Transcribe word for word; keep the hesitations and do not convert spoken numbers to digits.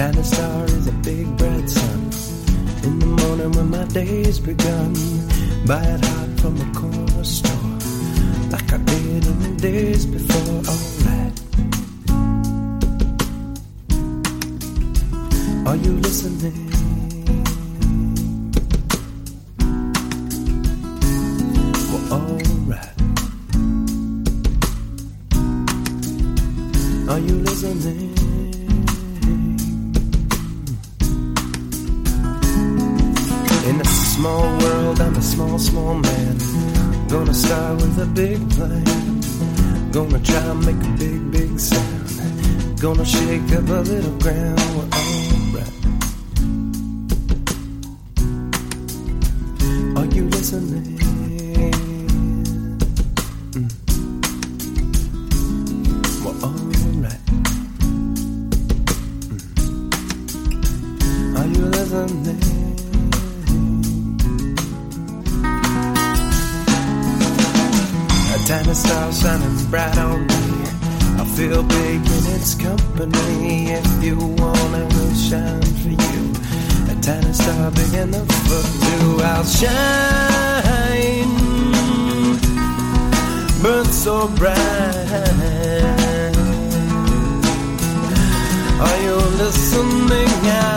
tiny star is a big bright sun. In the morning when my day's begun, buy it hot from the corner store, like I did in the days before. Alright, are you listening? Well, alright, are you listening? In a small world, I'm a small, small man. Gonna start with a big plan. Gonna try and make a big, big sound. Gonna shake up a little ground. Well, alright, are you listening? Mm. Well, alright, mm. Are you listening? Tiny star shining bright on me, I feel big in its company. If you want, it will shine for you. A tiny star big enough for two. I'll shine, burn so bright. Are you listening?